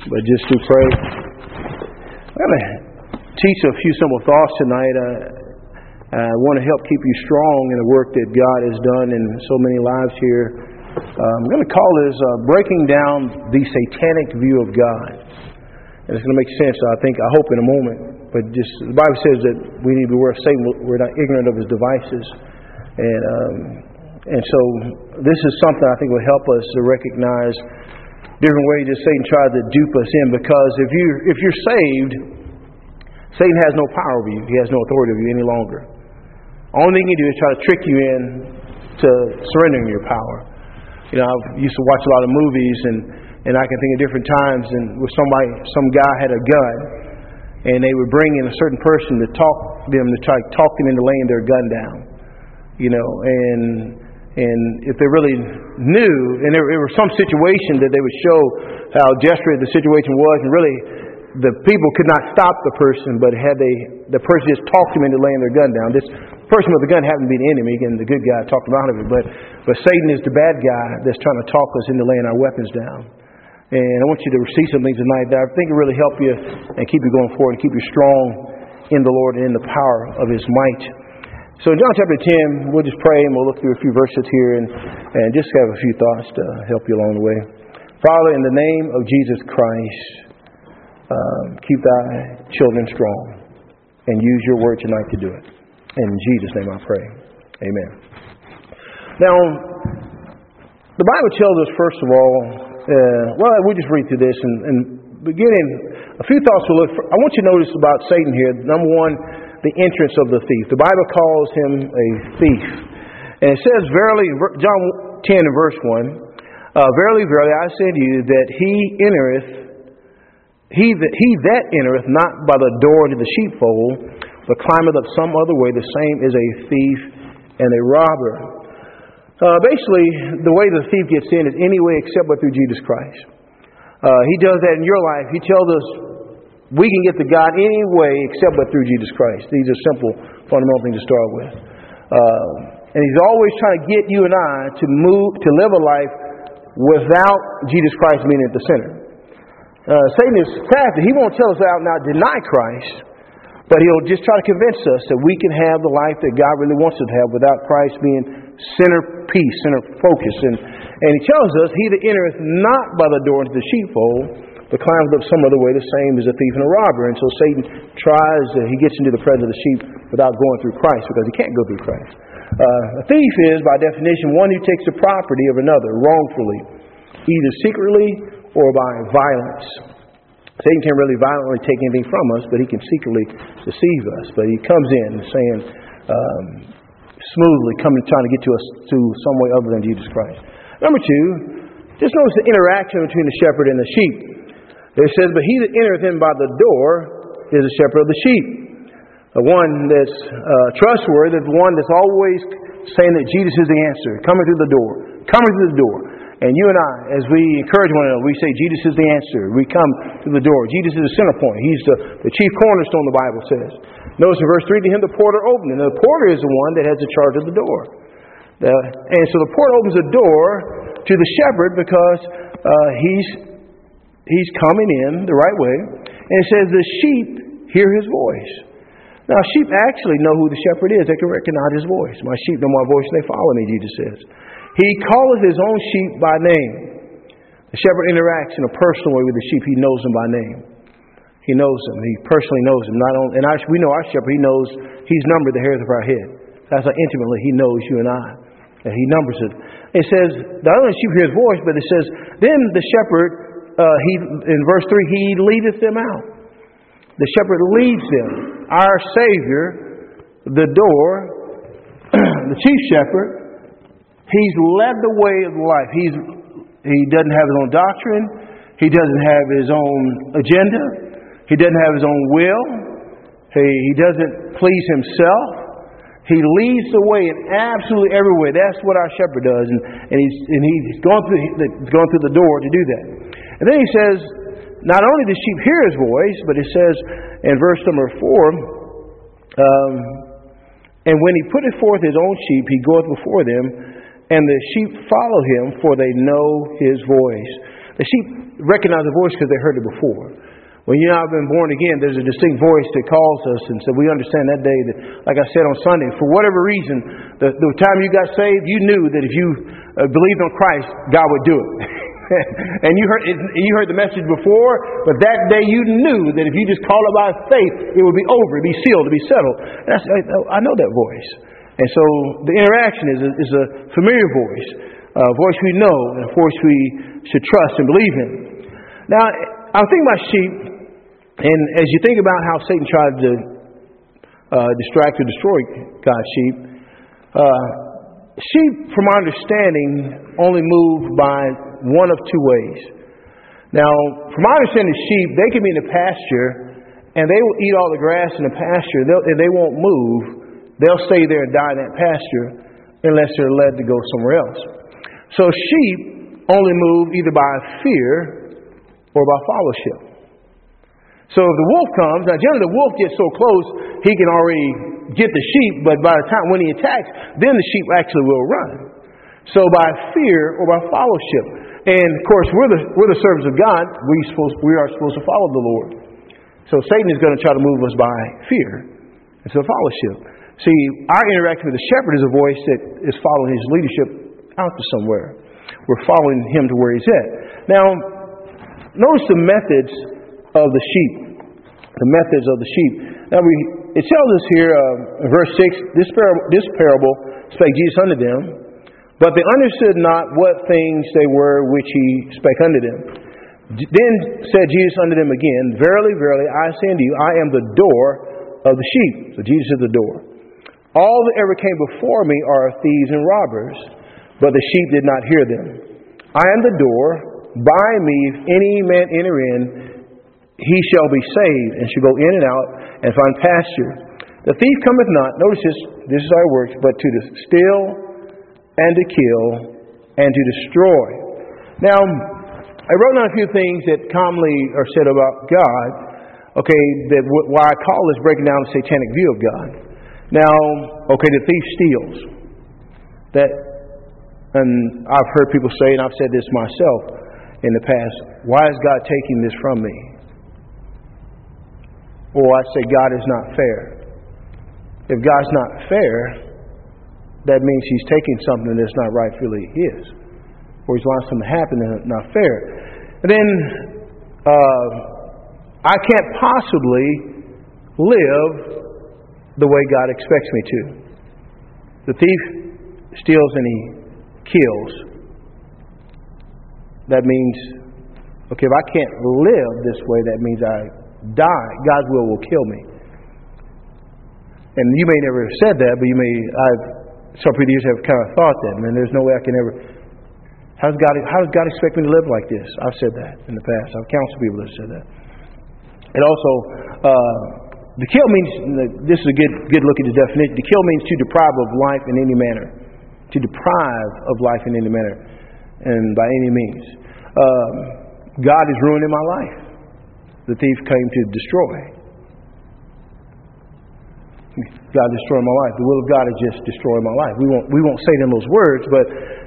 but just to pray. I'm going to teach a few simple thoughts tonight. I want to help keep you strong in the work that God has done in so many lives here. I'm going to call this Breaking Down the Satanic View of God. And it's going to make sense, I hope, in a moment. But just the Bible says that we need to beware of Satan. We're not ignorant of his devices. And so this is something I think will help us to recognize different ways that Satan tries to dupe us in. Because if you're saved, Satan has no power over you. He has no authority over you any longer. Only thing he can do is try to trick you in to surrendering your power. You know, I used to watch a lot of movies, and I can think of different times and where some guy had a gun, and they would bring in a certain person to try to talk them into laying their gun down. You know, and if they really knew, and there was some situation that they would show how desperate the situation was, and really the people could not stop the person, but had the person just talked them into laying their gun down. This person with the gun happened to be the enemy, and the good guy talked them out of it, but Satan is the bad guy that's trying to talk us into laying our weapons down. And I want you to see some things tonight that I think will really help you and keep you going forward and keep you strong in the Lord and in the power of His might. So in John chapter 10, we'll just pray and we'll look through a few verses here and just have a few thoughts to help you along the way. Father, in the name of Jesus Christ, keep thy children strong and use your word tonight to do it. In Jesus' name I pray. Amen. Now, the Bible tells us, first of all, we'll just read through this and beginning, a few thoughts we'll look for. I want you to notice about Satan here. Number one, the entrance of the thief. The Bible calls him a thief. And it says, verily, John 10 and verse 1, verily, verily, I say to you that he that entereth not by the door into the sheepfold, but climbeth up some other way, the same is a thief and a robber. Basically, the way the thief gets in is any way except but through Jesus Christ. He does that in your life. He tells us we can get to God any way except but through Jesus Christ. These are simple, fundamental things to start with. And He's always trying to get you and I to live a life without Jesus Christ being at the center. Satan is crafty. He won't tell us out and out deny Christ, but he'll just try to convince us that we can have the life that God really wants us to have without Christ being centerpiece, center focus. And he tells us, he that entereth not by the door into the sheepfold, but climbs up some other way, the same is a thief and a robber. And so Satan he gets into the presence of the sheep without going through Christ, because he can't go through Christ. A thief is, by definition, one who takes the property of another wrongfully, either secretly or by violence. Satan can't really violently take anything from us, but he can secretly deceive us. But he comes in saying, smoothly trying to get to us through some way other than Jesus Christ. Number two, just notice the interaction between the shepherd and the sheep. It says, but he that entereth in by the door is the shepherd of the sheep. The one that's trustworthy, the one that's always saying that Jesus is the answer, coming through the door. And you and I, as we encourage one another, we say Jesus is the answer. We come to the door. Jesus is the center point. He's the chief cornerstone, the Bible says. Notice in verse 3, to him the porter opened. And the porter is the one that has the charge of the door. And so the porter opens the door to the shepherd because he's coming in the right way. And it says the sheep hear his voice. Now, sheep actually know who the shepherd is. They can recognize his voice. My sheep know my voice and they follow me, Jesus says. He calleth his own sheep by name. The shepherd interacts in a personal way with the sheep. He knows them by name. He knows them. He personally knows them. We know our shepherd. He knows he's numbered the hairs of our head. That's how intimately he knows you and I. And he numbers it. It says, not only the sheep hear his voice, but it says, then the shepherd, in verse 3, he leadeth them out. The shepherd leads them. Our Savior, the door, the chief shepherd, He's led the way of life. He doesn't have his own doctrine. He doesn't have his own agenda. He doesn't have his own will. He doesn't please himself. He leads the way in absolutely every way. That's what our shepherd does. And he's gone through the door to do that. And then he says, not only does sheep hear his voice, but it says in verse number 4, and when he putteth forth his own sheep, he goeth before them, and the sheep follow him, for they know his voice. The sheep recognize the voice because they heard it before. When you and I have been born again, there's a distinct voice that calls us, and so we understand that day that, like I said on Sunday, for whatever reason, the time you got saved, you knew that if you believed on Christ, God would do it. And you heard the message before, but that day you knew that if you just called it by faith, it would be over, it'd be sealed, it'd be settled. I know that voice. And so the interaction is a familiar voice, a voice we know, and a voice we should trust and believe in. Now, I'm thinking about sheep. And as you think about how Satan tried to distract or destroy God's sheep, sheep, from our understanding, only move by one of two ways. Now, from our understanding, sheep, they can be in the pasture, and they will eat all the grass in the pasture, and they won't move. They'll stay there and die in that pasture unless they're led to go somewhere else. So sheep only move either by fear or by fellowship. So if the wolf comes, now generally the wolf gets so close, he can already get the sheep, but by the time when he attacks, then the sheep actually will run. So by fear or by fellowship. And of course, we're the servants of God. We are supposed to follow the Lord. So Satan is going to try to move us by fear. And so fellowship. See, our interaction with the shepherd is a voice that is following his leadership out to somewhere. We're following him to where he's at. Now, notice the methods of the sheep. The methods of the sheep. Now, it tells us here, in verse 6, this parable spake Jesus unto them, but they understood not what things they were which he spake unto them. Then said Jesus unto them again, Verily, verily, I say unto you, I am the door of the sheep. So Jesus is the door. All that ever came before me are thieves and robbers, but the sheep did not hear them. I am the door. By me, if any man enter in, he shall be saved, and shall go in and out, and find pasture. The thief cometh not, notice this is how it works, but to steal, and to kill, and to destroy. Now, I wrote down a few things that commonly are said about God, okay, that why I call this breaking down the satanic view of God. Now, okay, the thief steals. And I've heard people say, and I've said this myself in the past, why is God taking this from me? Or I say God is not fair. If God's not fair, that means he's taking something that's not rightfully his. Or he's allowing something to happen that's not fair. And then I can't possibly live the way God expects me to. The thief steals and he kills. That means, okay, if I can't live this way, that means I die. God's will kill me. And you may never have said that, but some people have kind of thought that, man, there's no way I can ever. How does God expect me to live like this? I've said that in the past. I've counseled people that have said that. And also, the kill means, this is a good look at the definition. The kill means to deprive of life in any manner. To deprive of life in any manner. And by any means. God is ruining my life. The thief came to destroy. God destroyed my life. The will of God is just destroying my life. We won't say it in those words, but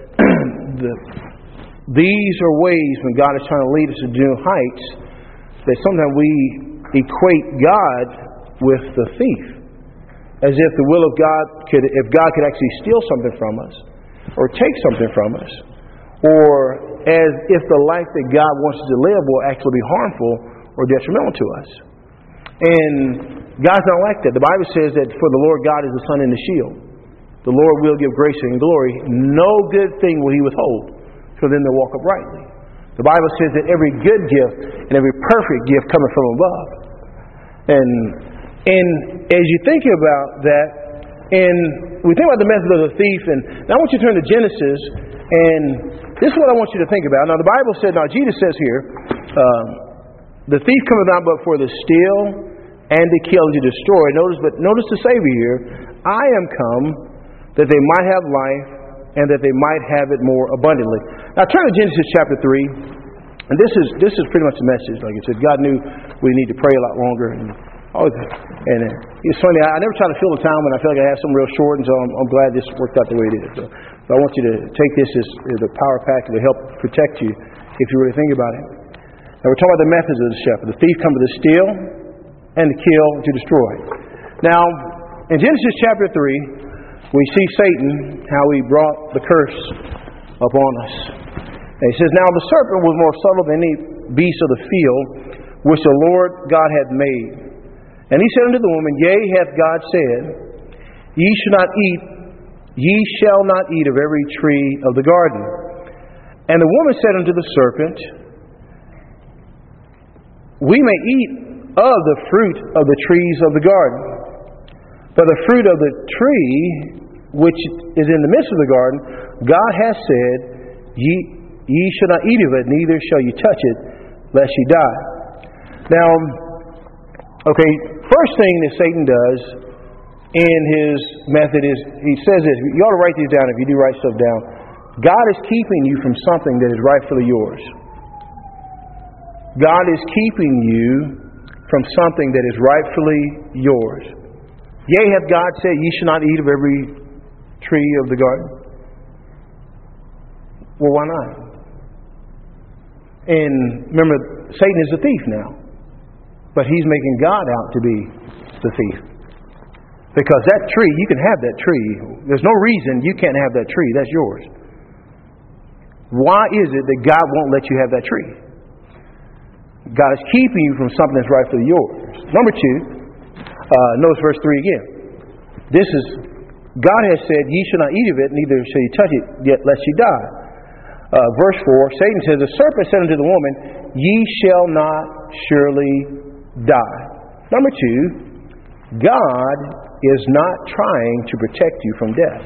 these are ways when God is trying to lead us to new heights that sometimes we equate God with the thief. As if the will of God if God could actually steal something from us, or take something from us, or as if the life that God wants us to live will actually be harmful or detrimental to us. And God's not like that. The Bible says that for the Lord God is the sun and the shield. The Lord will give grace and glory. No good thing will he withhold for them that walk uprightly. The Bible says that every good gift and every perfect gift cometh from above. And as you think about that, and we think about the method of the thief, and now I want you to turn to Genesis, and this is what I want you to think about. Now the Bible said, now Jesus says here, the thief cometh not but for to steal and to kill and to destroy. Notice the Savior here. I am come that they might have life and that they might have it more abundantly. Now turn to Genesis chapter 3. And this is pretty much the message. Like I said, God knew we need to pray a lot longer. And it's funny, I never try to fill the time when I feel like I have something real short, and so I'm glad this worked out the way it did. So I want you to take this as the power pack to help protect you if you really think about it. And we're talking about the methods of the shepherd. The thief comes to steal and to kill and to destroy. Now, in Genesis chapter 3, we see Satan, how he brought the curse upon us. And he says, now the serpent was more subtle than any beast of the field, which the Lord God hath made. And he said unto the woman, yea, hath God said, ye shall not eat of every tree of the garden. And the woman said unto the serpent, we may eat of the fruit of the trees of the garden, but the fruit of the tree which is in the midst of the garden, God hath said, ye shall not eat of it, neither shall you touch it, lest ye die. Now, okay, first thing that Satan does in his method is, he says this, you ought to write these down if you do write stuff down. God is keeping you from something that is rightfully yours. God is keeping you from something that is rightfully yours. Yea, hath God said, ye shall not eat of every tree of the garden? Well, why not? And remember, Satan is a thief now. But he's making God out to be the thief. Because that tree, you can have that tree. There's no reason you can't have that tree. That's yours. Why is it that God won't let you have that tree? God is keeping you from something that's rightfully yours. Number 2, notice verse 3 again. This is, God has said, ye shall not eat of it, neither shall you touch it, yet lest ye die. Verse 4, Satan says, the serpent said unto the woman, ye shall not surely die. Number 2, God is not trying to protect you from death.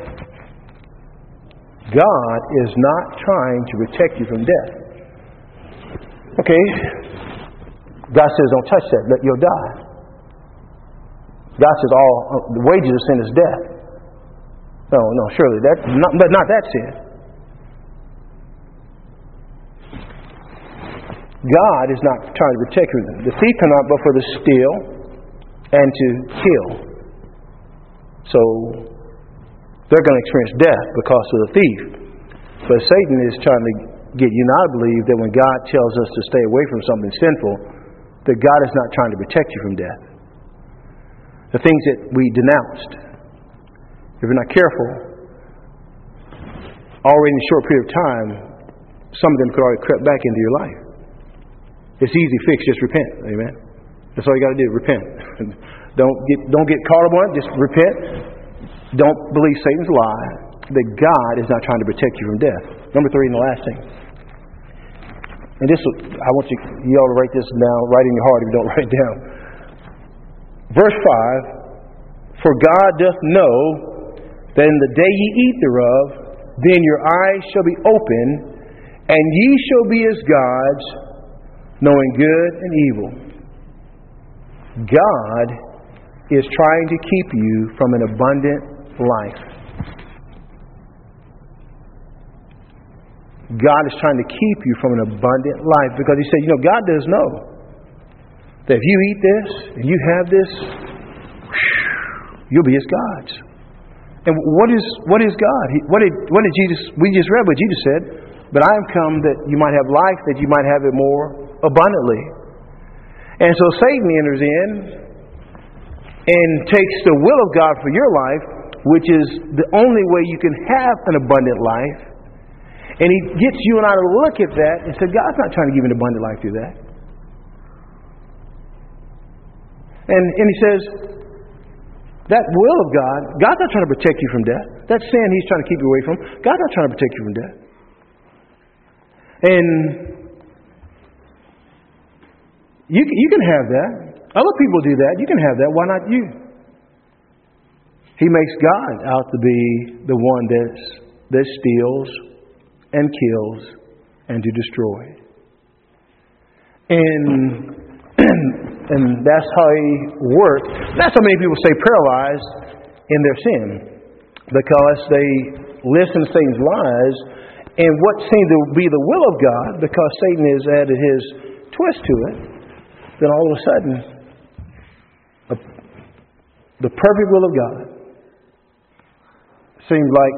God is not trying to protect you from death. Okay, God says, don't touch that, you'll die. God says, the wages of sin is death. No, surely, but not that sin. God is not trying to protect you. The thief come out but for to steal and to kill. So, they're going to experience death because of the thief. But Satan is trying to get you and I to believe that when God tells us to stay away from something sinful, that God is not trying to protect you from death. The things that we denounced, if you're not careful, already in a short period of time, some of them could already creep back into your life. It's easy fix, just repent. Amen. That's all you got to do, repent. Don't get caught up on it, just repent. Don't believe Satan's lie that God is not trying to protect you from death. Number 3 and the last thing. And this, I want you all to write this down, write in your heart if you don't write it down. Verse 5, for God doth know that in the day ye eat thereof, then your eyes shall be open, and ye shall be as gods, knowing good and evil. God is trying to keep you from an abundant life. God is trying to keep you from an abundant life because He said, God does know that if you eat this and you have this, you'll be as gods. And what is God? What did Jesus? We just read what Jesus said. But I am come that you might have life, that you might have it more abundantly. And so Satan enters in and takes the will of God for your life, which is the only way you can have an abundant life. And he gets you and I to look at that and say, God's not trying to give you an abundant life through that. And he says, that will of God, God's not trying to protect you from death. That sin He's trying to keep you away from, God's not trying to protect you from death. And you can have that. Other people do that. You can have that. Why not you? He makes God out to be the one that steals and kills and to destroy. And that's how He works. That's how many people stay paralyzed in their sin, because they listen to Satan's lies and what seemed to be the will of God, because Satan has added his twist to it. Then all of a sudden, the perfect will of God seems like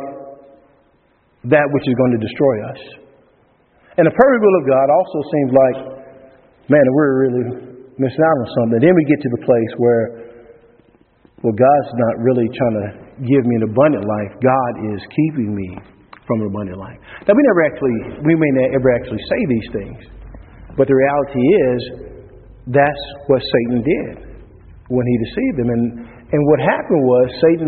that which is going to destroy us. And the perfect will of God also seems like man, we're really missing out on something. Then we get to the place where, well, God's not really trying to give me an abundant life. God is keeping me from an abundant life. Now, we may not ever actually say these things, but the reality is that's what Satan did when he deceived them. And what happened was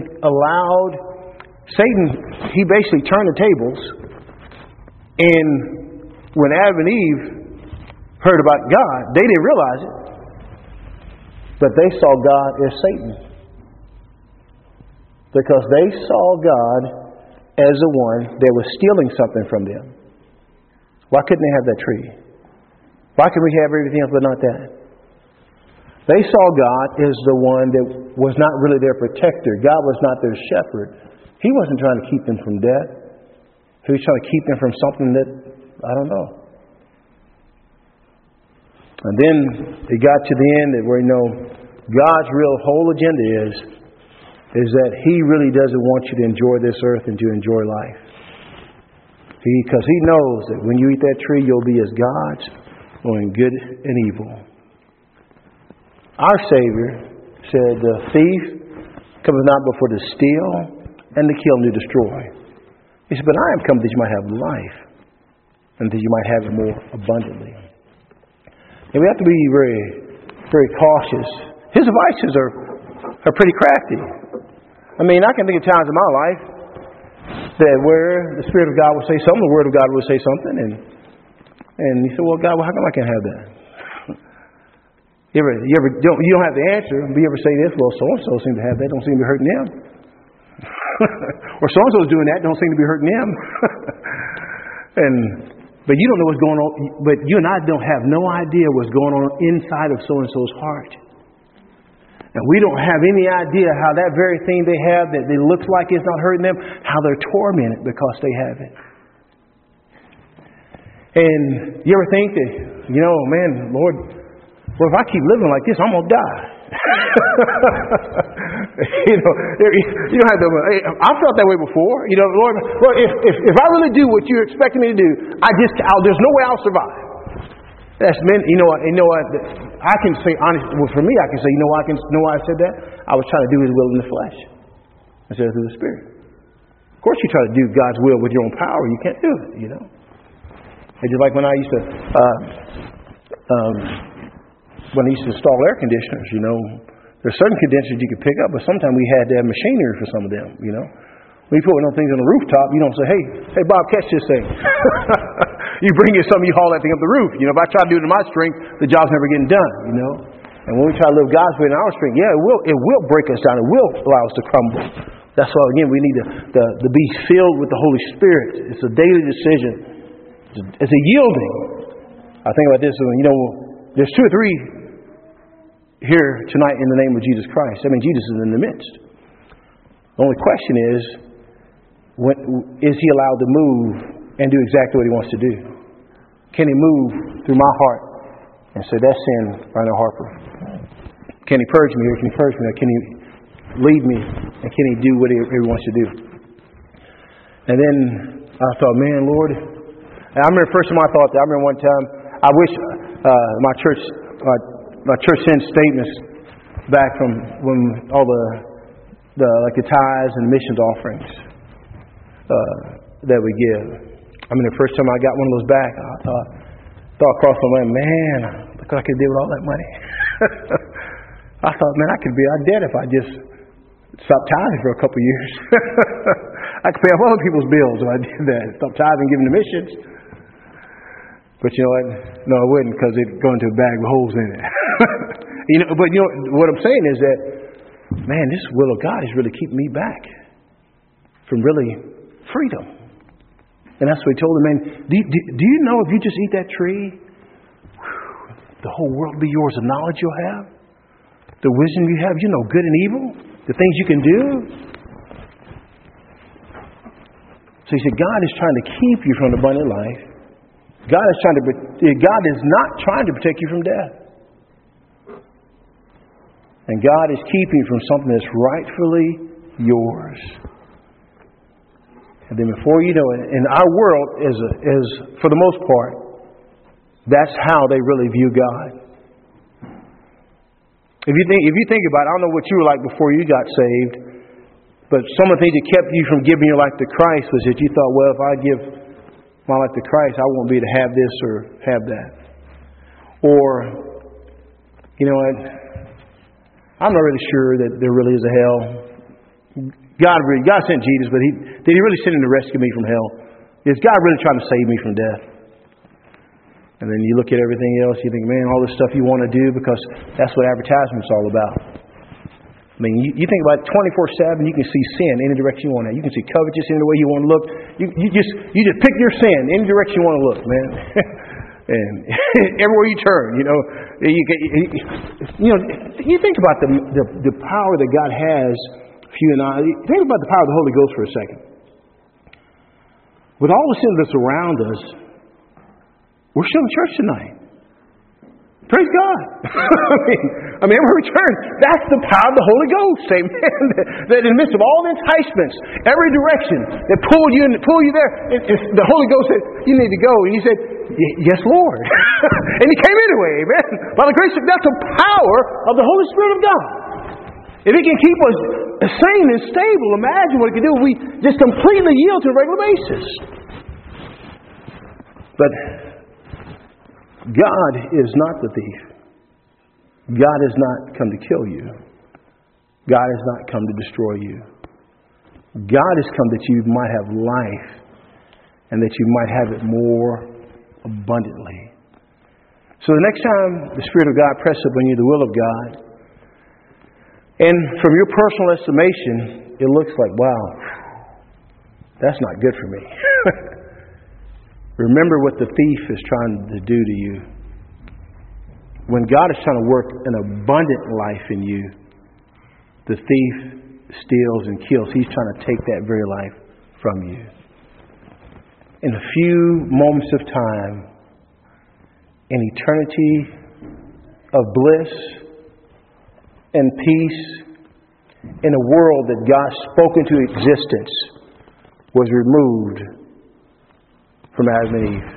he basically turned the tables, and when Adam and Eve heard about God, they didn't realize it, but they saw God as Satan. Because they saw God as the one that was stealing something from them. Why couldn't they have that tree? Why could we have everything else but not that? They saw God as the one that was not really their protector. God was not their shepherd. He wasn't trying to keep them from death. He was trying to keep them from something that, I don't know. And then it got to the end where, God's real whole agenda is that He really doesn't want you to enjoy this earth and to enjoy life. Because He knows that when you eat that tree, you'll be as gods, knowing good and evil. Our Savior said, the thief cometh not before to steal and to kill and to destroy. He said, but I am come that you might have life, and that you might have it more abundantly. And we have to be very, very cautious. His advices are pretty crafty. I mean, I can think of times in my life that where the Spirit of God will say something, the Word of God will say something, and you say, well, God, how come I can't have that? You don't have the answer, but you ever say this? Well, so-and-so seems to have that, don't seem to be hurting them. Or so-and-so's doing that, don't seem to be hurting them. But you don't know what's going on. But you and I don't have no idea what's going on inside of so-and-so's heart. And we don't have any idea how that very thing they have that it looks like it's not hurting them, how they're tormented because they have it. And you ever think that, man, Lord, well, if I keep living like this, I'm going to die. You don't have to. I've felt that way before. Lord, if I really do what you're expecting me to do, there's no way I'll survive. That's meant. You know what? I can say honestly. Well, for me, I can say, know why I said that? I was trying to do His will in the flesh instead of through the Spirit. Of course, you try to do God's will with your own power. You can't do it. It's just like when I used to. When I used to install air conditioners, there's certain condensers you could pick up, but sometimes we had to have machinery for some of them, When you put one of those things on the rooftop, you don't say, hey, Bob, catch this thing. You bring in something, you haul that thing up the roof. If I try to do it in my strength, the job's never getting done, And when we try to live God's way in our strength, it will break us down. It will allow us to crumble. That's why, again, we need to be filled with the Holy Spirit. It's a daily decision. It's a yielding. I think about this, there's two or three here tonight in the name of Jesus Christ. I mean, Jesus is in the midst. The only question is He allowed to move and do exactly what He wants to do? Can He move through my heart and say, that's sin, Reinhard Harper? Can He purge me or can He purge me? Or can He lead me? And can He do what He wants to do? And then I thought, man, Lord. And I remember first time I thought that. I remember one time, I wish my church sent statements back from when all the tithes and missions offerings that we give. I mean, the first time I got one of those back, I thought across my mind, man, look what I could do with all that money. I thought, man, I could be out dead if I just stopped tithing for a couple of years. I could pay off other people's bills if I did that. Stop tithing and giving to missions. But you know what? No, I wouldn't, because it'd go into a bag with holes in it. But what I'm saying is that, man, this will of God is really keeping me back from really freedom. And that's what He told him, man, do you know if you just eat that tree, the whole world will be yours, the knowledge you'll have, the wisdom you have, good and evil, the things you can do. So He said, God is trying to keep you from abundant life. God is not trying to protect you from death. And God is keeping you from something that's rightfully yours. And then before you know it, in our world is for the most part, That's how they really view God. If you think about it, I don't know what you were like before you got saved, but some of the things that kept you from giving your life to Christ was that you thought, well, if I give my life to Christ, I won't be able to have this or have that. Or, you know what, I'm not really sure that there really is a hell. God sent Jesus, but did He really send Him to rescue me from hell? Is God really trying to save me from death? And then you look at everything else, you think, man, all this stuff you want to do, because that's what advertisement's all about. I mean, you think about it 24/7, you can see sin any direction you want to. You can see covetous any way you want to look. You just pick your sin any direction you want to look, man. And everywhere you turn, you think about the power that God has for you and I. Think about the power of the Holy Ghost for a second. With all the sin that's around us, we're still in church tonight. Praise God. I mean, every return, that's the power of the Holy Ghost. Amen. That in the midst of all the enticements, every direction that pull you there, the Holy Ghost said, you need to go. And you said, yes, Lord. And He came anyway. Amen. By the grace of God, that's the power of the Holy Spirit of God. If He can keep us sane and stable, imagine what He can do if we just completely yield to a regular basis. But God is not the thief. God has not come to kill you. God has not come to destroy you. God has come that you might have life and that you might have it more abundantly. So the next time the Spirit of God presses upon you the will of God, and from your personal estimation, it looks like, wow, that's not good for me. Remember what the thief is trying to do to you. When God is trying to work an abundant life in you, the thief steals and kills. He's trying to take that very life from you. In a few moments of time, an eternity of bliss and peace in a world that God spoke into existence was removed from Adam and Eve.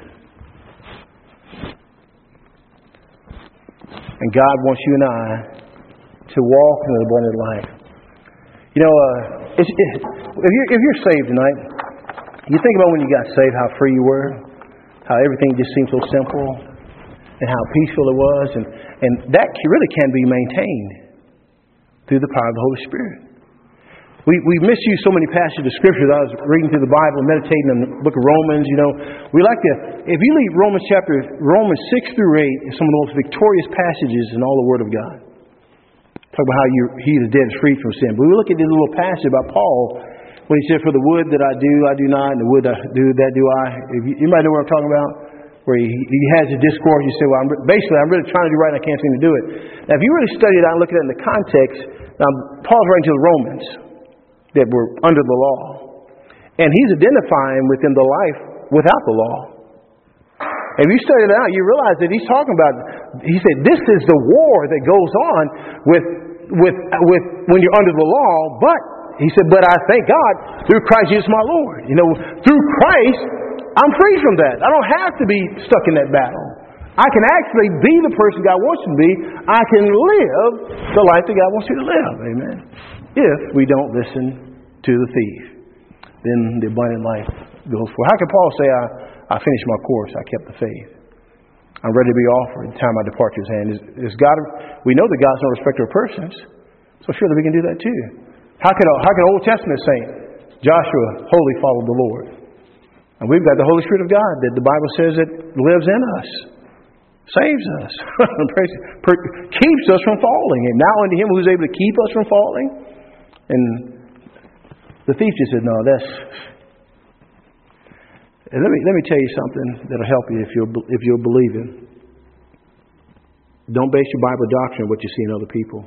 And God wants you and I to walk in an abundant life. If you're saved tonight, you think about when you got saved, how free you were, how everything just seemed so simple, and how peaceful it was, and that really can be maintained through the power of the Holy Spirit. We misuse so many passages of Scripture. I was reading through the Bible, meditating on the book of Romans. We like to, if you read Romans 6 through 8, is some of the most victorious passages in all the Word of God. Talk about how He that is dead is freed from sin. But we look at this little passage about Paul when he said, "For the wood that I do not, and the wood I do, that do I." You might know what I'm talking about. Where he has a discourse, you say, well, I'm really trying to do right and I can't seem to do it. Now, if you really study it out and look at it in the context, Paul's writing to the Romans that were under the law. And he's identifying within the life without the law. And if you study it out, you realize that he's talking about, he said, this is the war that goes on with when you're under the law, but, he said, but I thank God through Christ Jesus my Lord. Through Christ, I'm free from that. I don't have to be stuck in that battle. I can actually be the person God wants you to be. I can live the life that God wants you to live. Amen. If we don't listen to the thief, then the abundant life goes forward. How can Paul say, I finished my course, I kept the faith, I'm ready to be offered at the time my departure is hand? Is God? We know that God's no respecter of persons, so surely we can do that too. How can an Old Testament saint, Joshua, wholly followed the Lord? And we've got the Holy Spirit of God that the Bible says that lives in us, saves us, keeps us from falling. And now unto Him who's able to keep us from falling. And the thief just said, no, that's... And let me tell you something that'll help you if you'll believe it. Don't base your Bible doctrine on what you see in other people.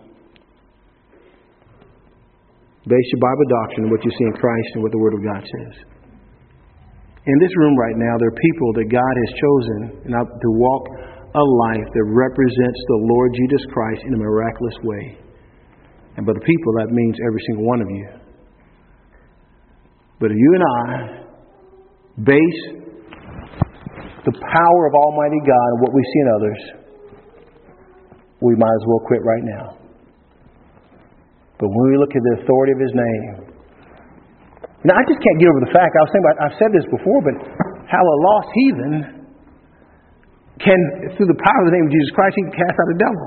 Base your Bible doctrine on what you see in Christ and what the Word of God says. In this room right now, there are people that God has chosen to walk a life that represents the Lord Jesus Christ in a miraculous way. And by the people, that means every single one of you. But if you and I base the power of Almighty God and what we see in others, we might as well quit right now. But when we look at the authority of His name, I just can't get over the fact, I was thinking about, I've said this before, but how a lost heathen can, through the power of the name of Jesus Christ, he can cast out a devil.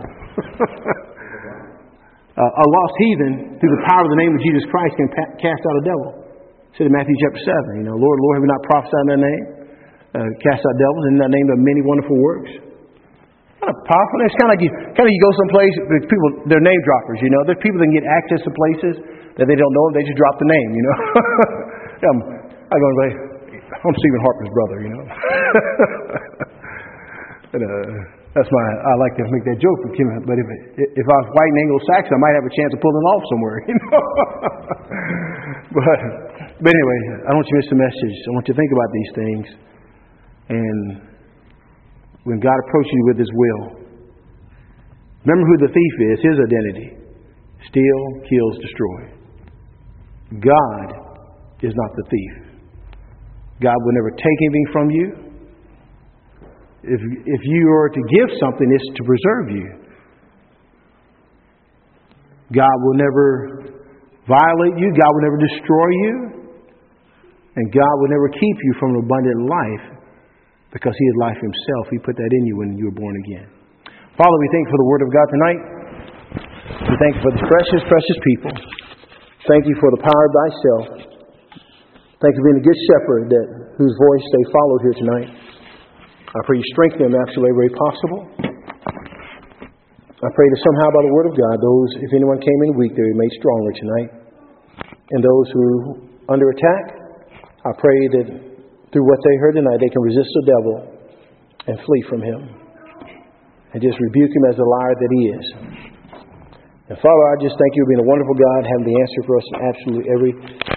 A lost heathen, through the power of the name of Jesus Christ, can cast out a devil. It said in Matthew chapter 7, Lord, Lord, have we not prophesied in thy name? Cast out devils in thy name of many wonderful works. Kind of powerful. It's kind of like you go someplace, people, they're name droppers, There's people that can get access to places that they don't know, they just drop the name, I go and say, I'm Stephen Harper's brother, And, I like to make that joke with him, but if I was white and Anglo-Saxon, I might have a chance of pulling it off somewhere, But anyway, I don't want you to miss the message. I want you to think about these things. And when God approaches you with His will, remember who the thief is, his identity. Steal, kills, destroy. God is not the thief. God will never take anything from you. If you are to give something, it's to preserve you. God will never violate you. God will never destroy you. And God will never keep you from an abundant life because He is life Himself. He put that in you when you were born again. Father, we thank you for the Word of God tonight. We thank you for the precious, precious people. Thank you for the power of thyself. Thank you for being a good shepherd whose voice they followed here tonight. I pray you strengthen them in absolutely every way possible. I pray that somehow by the Word of God, if anyone came in weak, they were made stronger tonight. And those who are under attack, I pray that through what they heard tonight, they can resist the devil and flee from him. And just rebuke him as the liar that he is. And Father, I just thank you for being a wonderful God, having the answer for us in absolutely every